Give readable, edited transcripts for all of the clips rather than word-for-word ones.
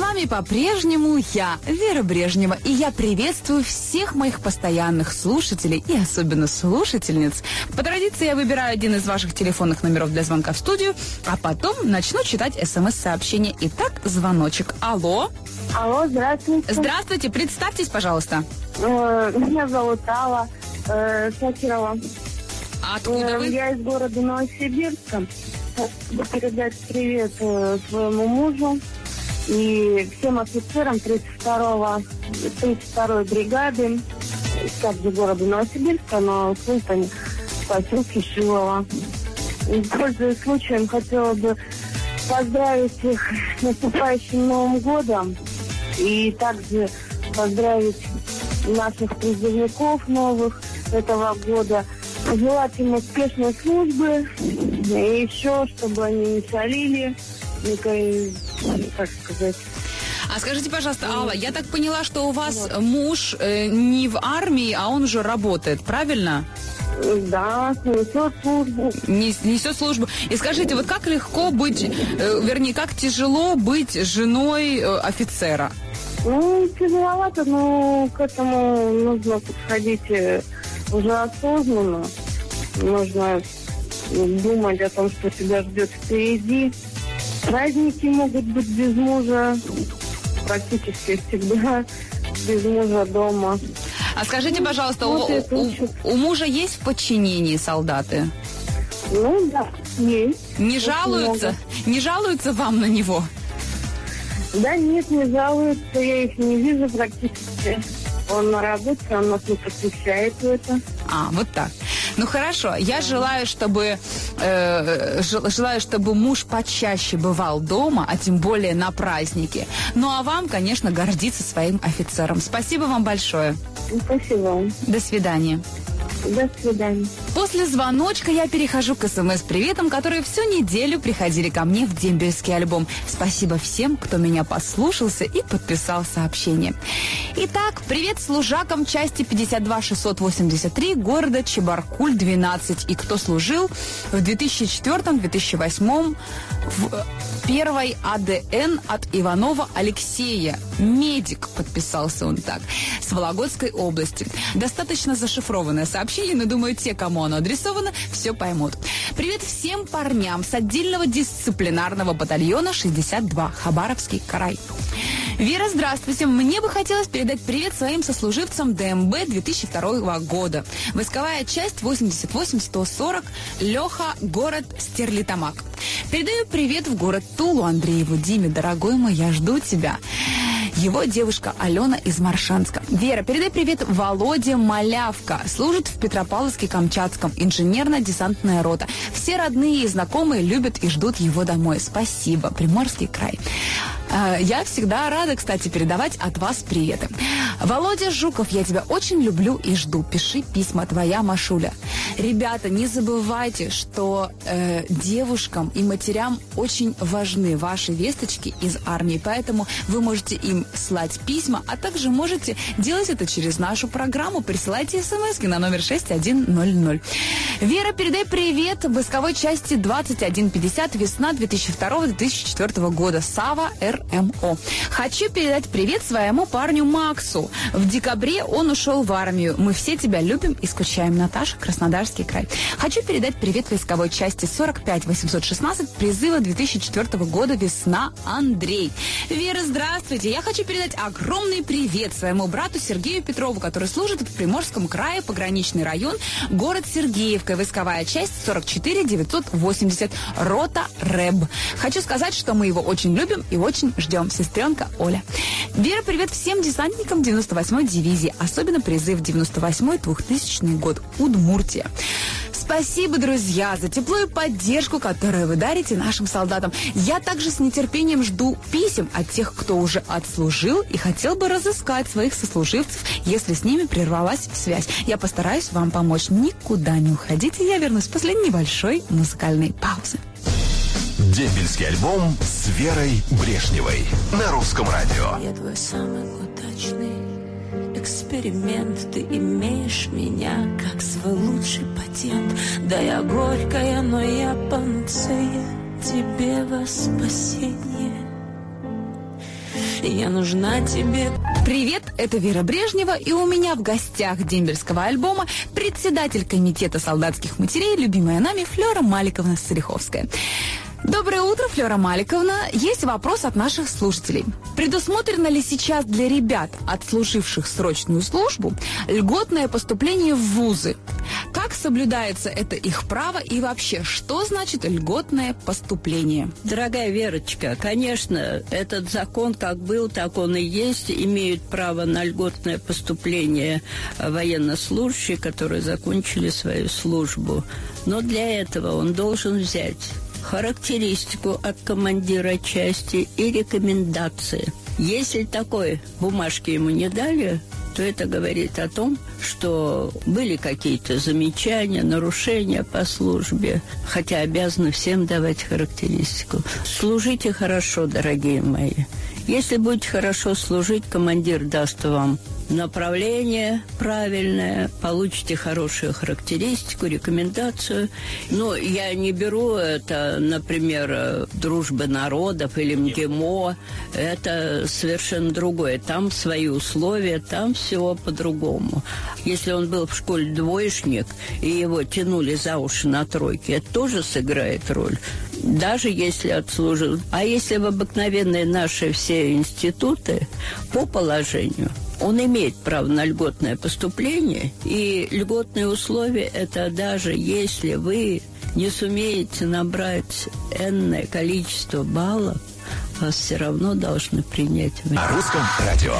вами по-прежнему я, Вера Брежнева, и я приветствую всех моих постоянных слушателей и особенно слушательниц. По традиции я выбираю один из ваших телефонных номеров для звонка в студию, а потом начну читать смс-сообщения. Итак, звоночек. Алло. Алло, здравствуйте. Здравствуйте, представьтесь, пожалуйста. Меня зовут Алла Шакирова. Откуда вы? Я из города Новосибирска. Хочу передать привет своему мужу и всем офицерам 32-й бригады, также города Новосибирска, но служат они в поселке Шилово. И, пользуясь случаем, хотела бы поздравить их с наступающим Новым годом и также поздравить наших призывников новых этого года. Пожелать им успешной службы и еще, чтобы они не солили, как сказать. А скажите, пожалуйста, Алла, я так поняла, что у вас муж не в армии, а он уже работает, правильно? Да, несет службу. Несет службу. И скажите, вот как легко быть, вернее, как тяжело быть женой офицера? Ну, тяжеловато, но к этому нужно подходить уже осознанно. Нужно думать о том, что тебя ждет впереди. Праздники могут быть без мужа, практически всегда без мужа дома. А скажите, пожалуйста, вот у мужа есть в подчинении солдаты? Ну да, есть. Не жалуются? Не жалуются вам на него? Да нет, не жалуются, я их не вижу практически. Он на работе, он нас не посвящает в это. А, вот так. Ну хорошо, я желаю, чтобы муж почаще бывал дома, а тем более на празднике. Ну а вам, конечно, гордиться своим офицером. Спасибо вам большое. Спасибо вам. До свидания. До свидания. После звоночка я перехожу к СМС-приветам, которые всю неделю приходили ко мне в дембельский альбом. Спасибо всем, кто меня послушался и подписал сообщение. Итак, привет служакам части 52-683 города Чебаркуль-12 и кто служил в 2004-2008 в первой АДН от Иванова Алексея. Медик, подписался он так, с Вологодской области. Достаточно зашифрованное сообщение, но думаю, те, кому оно адресовано, все поймут. Привет всем парням с отдельного дисциплинарного батальона 62, Хабаровский край. Вера, здравствуйте. Мне бы хотелось передать привет своим сослуживцам ДМБ 2002 года. Войсковая часть 88-140, Леха, город Стерлитамак. Передаю привет в город Тулу Андрееву. Диме, дорогой мой, я жду тебя. Его девушка Алена из Маршанска. Вера, передай привет Володе Малявка. Служит в Петропавловске-Камчатском. Инженерно-десантная рота. Все родные и знакомые любят и ждут его домой. Спасибо. Приморский край. Я всегда рада, кстати, передавать от вас приветы. Володя Жуков, я тебя очень люблю и жду. Пиши письма, твоя Машуля. Ребята, не забывайте, что девушкам и матерям очень важны ваши весточки из армии, поэтому вы можете им слать письма, а также можете делать это через нашу программу. Присылайте смски на номер 6100. Вера, передай привет войсковой части 2150, весна 2002-2004 года. Сава, РМО. Хочу передать привет своему парню Максу. В декабре он ушел в армию. Мы все тебя любим и скучаем. Наташа, Краснодарский край. Хочу передать привет войсковой части 45-816, призыва 2004 года, весна, Андрей. Вера, здравствуйте. Я хочу передать огромный привет своему брату Сергею Петрову, который служит в Приморском крае, пограничный район, город Сергеевка, войсковая часть 44-980, рота РЭБ. Хочу сказать, что мы его очень любим и очень ждем. Сестренка Оля. Вера, привет всем десантникам 98-й дивизии, особенно призыв 98-й 2000 год, Удмуртия. Спасибо, друзья, за тепло и поддержку, которую вы дарите нашим солдатам. Я также с нетерпением жду писем от тех, кто уже отслужил и хотел бы разыскать своих сослуживцев, если с ними прервалась связь. Я постараюсь вам помочь. Никуда не уходите, я вернусь после небольшой музыкальной паузы. Дембельский альбом с Верой Брежневой на Русском радио. Я твой самый удачный эксперимент. Ты имеешь меня как свой лучший патент. Да, я горькая, но я панацея тебе во спасение. Я нужна тебе. Привет, это Вера Брежнева, и у меня в гостях дембельского альбома председатель комитета солдатских матерей, любимая нами Флёра Маликовна Сариховская. Доброе утро, Флёра Маликовна. Есть вопрос от наших слушателей. Предусмотрено ли сейчас для ребят, отслуживших срочную службу, льготное поступление в вузы? Как соблюдается это их право и вообще, что значит льготное поступление? Дорогая Верочка, конечно, этот закон как был, так он и есть. Имеют право на льготное поступление военнослужащие, которые закончили свою службу. Но для этого он должен взять характеристику от командира части и рекомендации. Если такой бумажки ему не дали, то это говорит о том, что были какие-то замечания, нарушения по службе, хотя обязаны всем давать характеристику. Служите хорошо, дорогие мои. Если будете хорошо служить, командир даст вам направление правильное, получите хорошую характеристику, рекомендацию. Но я не беру это, например, «Дружбы народов» или МГИМО. Это совершенно другое. Там свои условия, там все по-другому. Если он был в школе двоечник, и его тянули за уши на тройке, это тоже сыграет роль. Даже если отслужил. А если в обыкновенные наши все институты, по положению, он имеет право на льготное поступление, и льготные условия – это даже если вы не сумеете набрать энное количество баллов, вас все равно должны принять. На русском радио.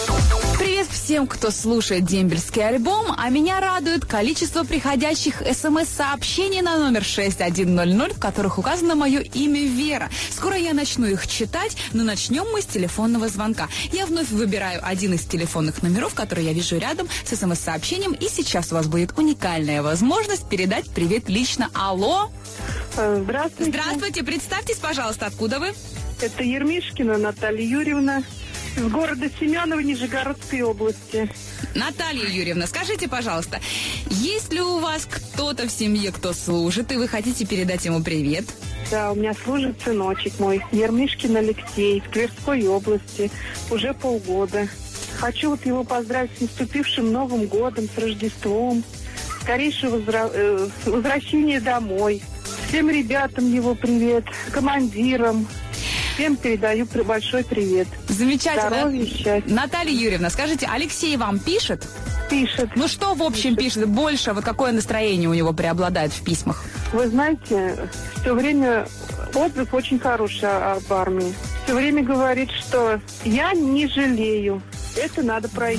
Привет всем, кто слушает дембельский альбом, а меня радует количество приходящих СМС-сообщений на номер 6100, в которых указано мое имя Вера. Скоро я начну их читать, но начнем мы с телефонного звонка. Я вновь выбираю один из телефонных номеров, который я вижу рядом с СМС-сообщением, и сейчас у вас будет уникальная возможность передать привет лично. Алло! Здравствуйте. Здравствуйте, представьтесь, пожалуйста, откуда вы? Это Ермишкина Наталья Юрьевна из города Семеново, Нижегородской области. Наталья Юрьевна, скажите, пожалуйста, есть ли у вас кто-то в семье, кто служит, и вы хотите передать ему привет? Да, у меня служит сыночек мой, Ермишкин Алексей, из Тверской области, уже полгода. Хочу вот его поздравить с наступившим Новым годом, с Рождеством, скорейшего возвращения домой. Всем ребятам его привет, командирам. Всем передаю большой привет. Замечательно. Здоровья, счастья. Наталья Юрьевна, скажите, Алексей вам пишет? Пишет. Ну что, в общем, пишет больше? Вот какое настроение у него преобладает в письмах? Вы знаете, все время отзыв очень хороший об армии. Все время говорит, что я не жалею. Это надо пройти.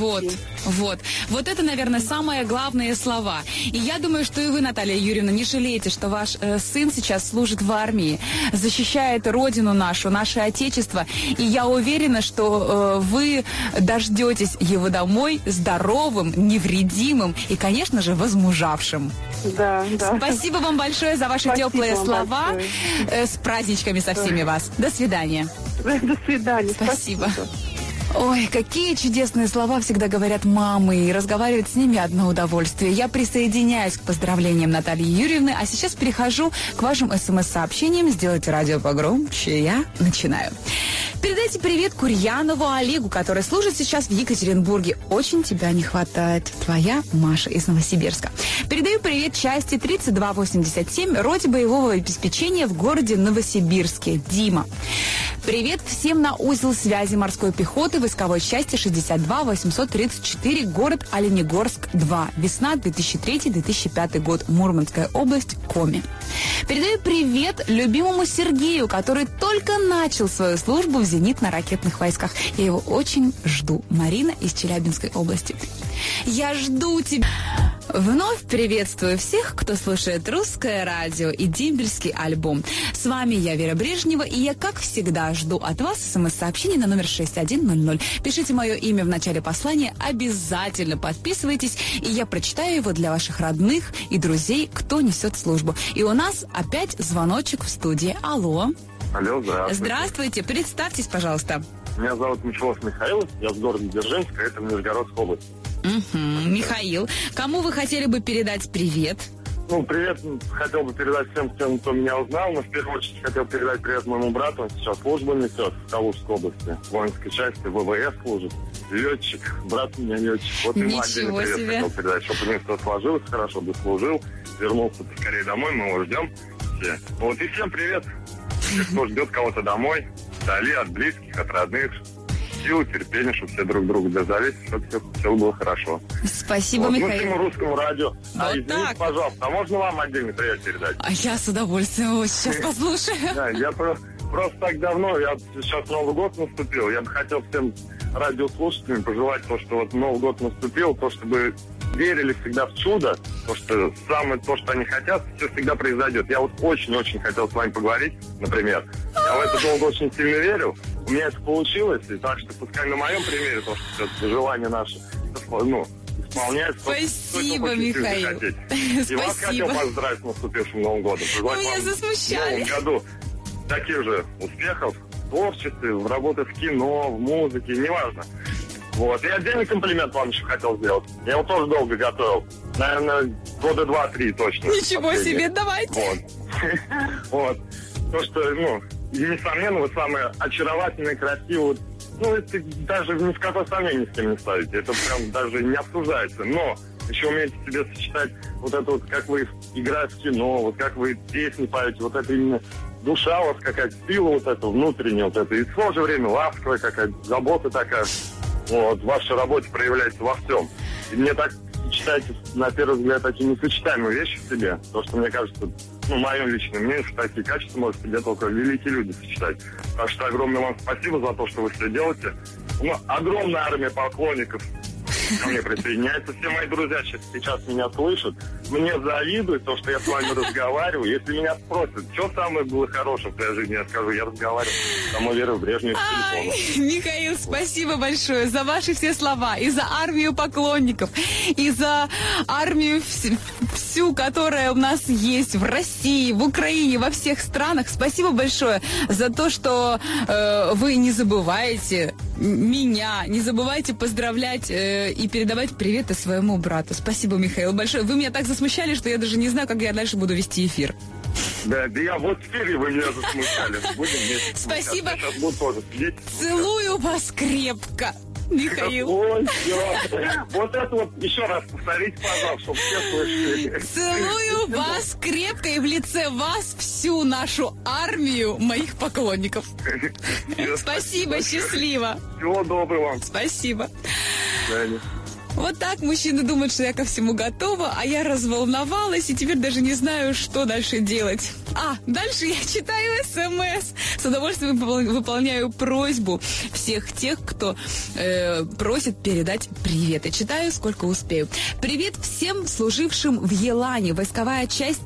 Вот это, наверное, самые главные слова. И я думаю, что и вы, Наталья Юрьевна, не жалеете, что ваш сын сейчас служит в армии, защищает родину нашу, наше отечество. И я уверена, что вы дождетесь его домой здоровым, невредимым и, конечно же, возмужавшим. Да. Спасибо вам большое за ваши теплые слова. С праздничками со всеми вас. До свидания. До свидания. Спасибо. Ой, какие чудесные слова всегда говорят мамы, и разговаривать с ними одно удовольствие. Я присоединяюсь к поздравлениям Натальи Юрьевны, а сейчас перехожу к вашим СМС-сообщениям. Сделайте радио погромче, я начинаю. Передайте привет Курьянову Олегу, который служит сейчас в Екатеринбурге. Очень тебя не хватает. Твоя Маша из Новосибирска. Передаю привет части 3287, роте боевого обеспечения в городе Новосибирске. Дима. Привет всем на узел связи морской пехоты войсковой части 62-834, город Оленегорск-2. Весна 2003-2005 год. Мурманская область, Коми. Передаю привет любимому Сергею, который только начал свою службу в зенитно-ракетных войсках. Я его очень жду. Марина из Челябинской области. Я жду тебя. Вновь приветствую всех, кто слушает русское радио и дембельский альбом. С вами я, Вера Брежнева, и я, как всегда, жду от вас СМС-сообщений на номер 6100. Пишите мое имя в начале послания, обязательно подписывайтесь, и я прочитаю его для ваших родных и друзей, кто несет службу. И у нас опять звоночек в студии. Алло. Алло, здравствуйте. Здравствуйте, представьтесь, пожалуйста. Меня зовут Мичевов Михаил, я с города Дзержинска, это в Нижегородской области. Михаил, кому вы хотели бы передать привет? Привет хотел бы передать всем, кто меня узнал, но в первую очередь хотел передать привет моему брату, он сейчас службу несет в Калужской области, в воинской части, ВВС служит, летчик, брат у меня летчик. Вот ему отдельный привет хотел передать, чтобы у него все сложилось хорошо, дослужил, вернулся скорее домой, мы его ждем все. Вот и всем привет, кто ждет кого-то домой, вдали от близких, от родных. Силы, терпения, чтобы все друг друга дождались, чтобы все было хорошо. Спасибо, Михаил. Всему русскому радио. Извините, пожалуйста, а можно вам отдельный привет передать? А я с удовольствием сейчас послушаю. Да, я просто так давно, сейчас Новый год наступил, я бы хотел всем радиослушателям пожелать то, что вот Новый год наступил, то, чтобы верили всегда в чудо, то, что они хотят, все всегда произойдет. Я вот очень-очень хотел с вами поговорить, например. Я в это долго очень сильно верил. У меня это получилось, и так что пускай на моем примере то, что все желания наши, исполняется. Спасибо, Михаил. И вас хотел поздравить с наступившим Новым годом. Вы меня засмущали. В новом году таких же успехов в творчестве, в работе в кино, в музыке, неважно. Вот. И отдельный комплимент вам еще хотел сделать. Я его тоже долго готовил. Наверное, года 2-3 точно. Ничего себе, давайте. Вот. То, что, несомненно, вы самые очаровательные, красивые. Это даже ни в какое сомнение с кем не ставите. Это прям даже не обсуждается. Но еще умеете себе сочетать вот это вот, как вы играете в кино, вот как вы песни поете, вот это именно душа у вас какая-то, сила вот эта внутренняя вот эта. И в то же время ласковая какая-то, забота такая. Вот, в вашей работе проявляется во всем. И мне так сочетаете, на первый взгляд, такие несочетаемые вещи в себе. То, что мне кажется, мое личное мнение, что такие качества может себе только великие люди сочетать. Так что огромное вам спасибо за то, что вы все делаете. Огромная армия поклонников ко мне присоединяется. Все мои друзья сейчас меня слышат. Мне завидуют, то, что я с вами разговариваю. Если меня спросят, что самое было хорошее в твоей жизни, я скажу, я разговариваю с самой Верой Брежневой по телефону. Михаил, спасибо большое за ваши все слова. И за армию поклонников, и за армию всю, которая у нас есть в России, в Украине, во всех странах. Спасибо большое за то, что вы не забываете меня, не забывайте поздравлять и передавать приветы своему брату. Спасибо, Михаил, большое. Вы меня так засмущали, что я даже не знаю, как я дальше буду вести эфир. Да я вот теперь вы меня засмущали. Спасибо. Сейчас буду тоже сидеть. Целую вас крепко, Михаил. Ой, вот это вот еще раз повторите, пожалуйста, чтобы все слышали. Целую вас крепко и в лице вас всю нашу армию моих поклонников. Спасибо, счастливо. Всего доброго вам. Спасибо. Вот так мужчины думают, что я ко всему готова, а я разволновалась и теперь даже не знаю, что дальше делать. Дальше я читаю СМС. С удовольствием выполняю просьбу всех тех, кто просит передать приветы. Читаю, сколько успею. Привет всем служившим в Елане. Войсковая часть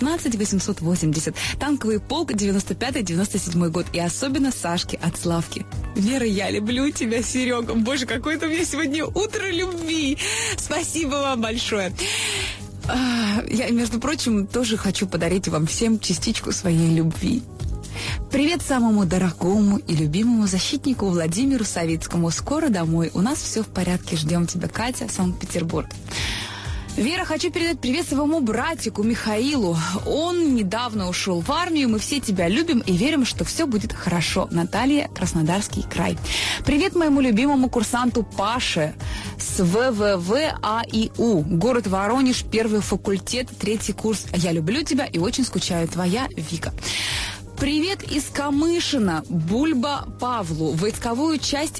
19880. Танковый полк 95-97 год. И особенно Сашке от Славки. Вера, я люблю тебя, Серега. Боже, какое-то у меня сегодня утро любви. Спасибо вам большое. Я, между прочим, тоже хочу подарить вам всем частичку своей любви. Привет самому дорогому и любимому защитнику Владимиру Савицкому. Скоро домой. У нас все в порядке. Ждем тебя, Катя, Санкт-Петербург. Вера, хочу передать привет своему братику Михаилу. Он недавно ушел в армию. Мы все тебя любим и верим, что все будет хорошо. Наталья, Краснодарский край. Привет моему любимому курсанту Паше с ВВВАИУ. Город Воронеж, 1 факультет, 3 курс. Я люблю тебя и очень скучаю. Твоя Вика. Привет из Камышина, Бульба Павлу, войсковую часть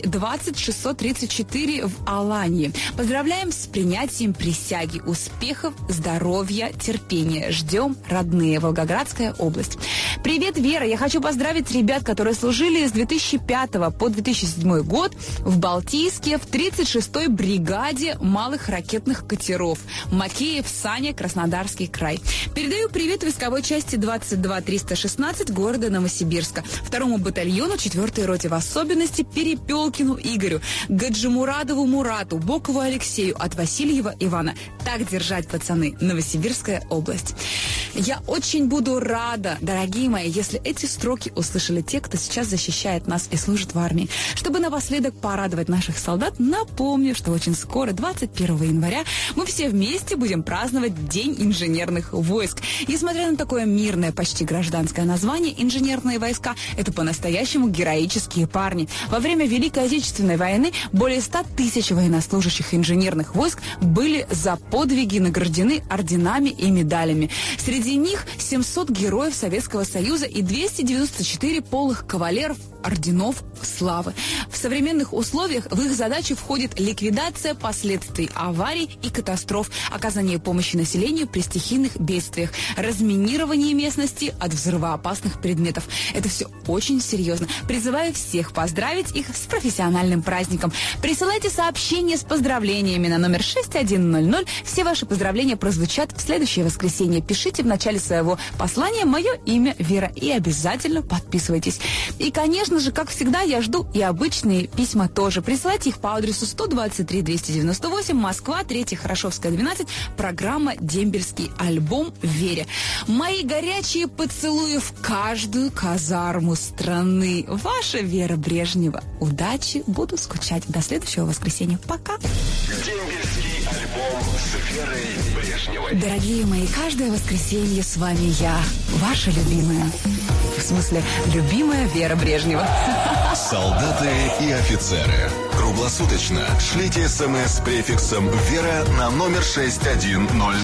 20634 в Алании. Поздравляем с принятием присяги. Успехов, здоровья, терпения. Ждем, родные. Волгоградская область. Привет, Вера. Я хочу поздравить ребят, которые служили с 2005 по 2007 год в Балтийске в 36-й бригаде малых ракетных катеров. Макеев, Саня, Краснодарский край. Передаю привет войсковой части 22316, город города Новосибирска, 2-му батальону 4-й роте, в особенности Перепелкину Игорю, Гаджимурадову Мурату, Бокову Алексею, от Васильева Ивана. Так держать, пацаны, Новосибирская область. Я очень буду рада, дорогие мои, если эти строки услышали те, кто сейчас защищает нас и служит в армии. Чтобы напоследок порадовать наших солдат, напомню, что очень скоро, 21 января, мы все вместе будем праздновать День инженерных войск. Несмотря на такое мирное, почти гражданское название, инженерные войска – это по-настоящему героические парни. Во время Великой Отечественной войны более 100 тысяч военнослужащих инженерных войск были за подвиги награждены орденами и медалями. Среди них 700 героев Советского Союза и 294 полых кавалеров орденов славы. В современных условиях в их задачи входит ликвидация последствий аварий и катастроф, оказание помощи населению при стихийных бедствиях, разминирование местности от взрывоопасных предметов. Это все очень серьезно. Призываю всех поздравить их с профессиональным праздником. Присылайте сообщения с поздравлениями на номер 6100. Все ваши поздравления прозвучат в следующее воскресенье. Пишите в начале своего послания мое имя Вера и обязательно подписывайтесь. И, конечно же, как всегда, я жду и обычные письма тоже. Присылайте их по адресу 123-298, Москва, 3 Хорошевская, 12, программа «Дембельский альбом» Вере. Мои горячие поцелуи в каждую казарму страны. Ваша Вера Брежнева. Удачи, буду скучать. До следующего воскресенья. Пока. Дембельский альбом с Верой Брежневой. Дорогие мои, каждое воскресенье с вами я, ваша любимая. В смысле, любимая Вера Брежнева. Солдаты и офицеры. Круглосуточно шлите СМС с префиксом «Вера» на номер 6100.